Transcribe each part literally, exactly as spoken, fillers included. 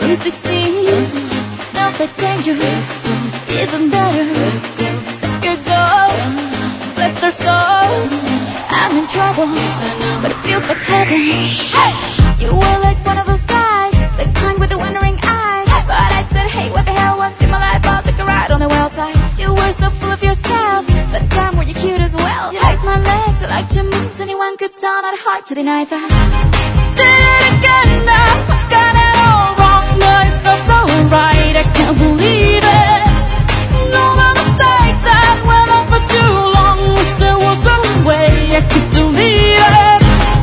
sweet sixteen smells like danger. Even better, second goal, bless their souls. I'm in trouble, but it feels like heaven. Hey! You were like one of those guys, the kind with the wondering eyes. But I said, hey, what the hell, once in my life I'll take a ride on the wild side. You were so full of yourself, but damn were you cute as well. You liked my legs, you liked your moves, anyone could tell, not hard to deny that. Did it again now, I got it all wrong, but it felt so right, I can't believe it. All the mistakes that went on for too long, wish there was a way I could delete it.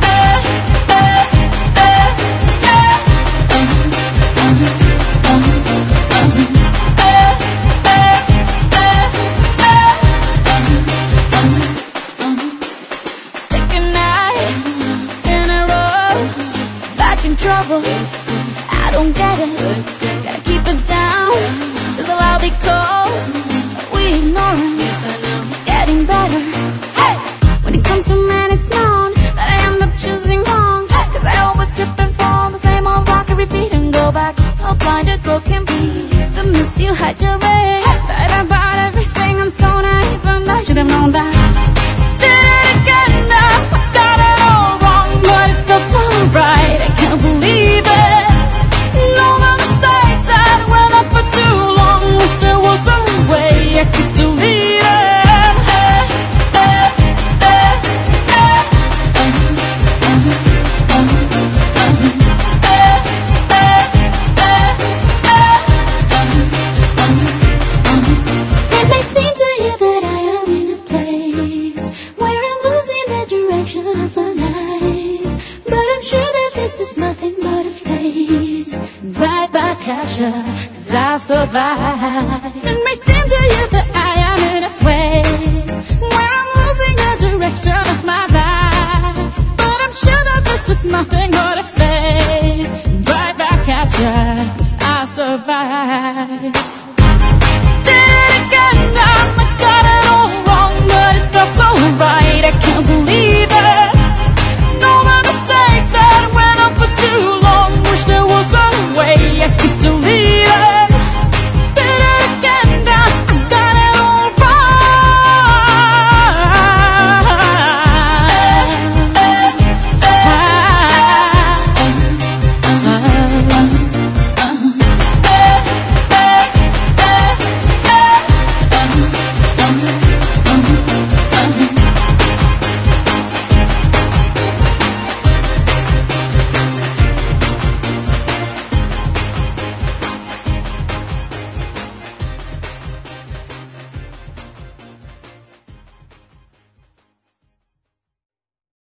Trouble, I don't get it. Gotta keep it down, cause I'll be cold. We ignore him, it's getting better. Hey! When it comes to men, it's known that I end up choosing wrong, cause I always trip and fall, the same old rock, I repeat and go back. How blind a girl can be to miss you, hide your ring. Lied about everything, I'm so naive, and I should have known that. Did it again now, I got it all wrong, but it felt so right, I can't believe it. All the mistakes that went up for too long, wish there was a way I could delete it. Hey, hey, hey, hey. It may seem to you that I am in a place where I'm losing the direction of my life, but I'm sure that this is nothing but a phase. Right back at ya, 'cause I'll survive. It may seem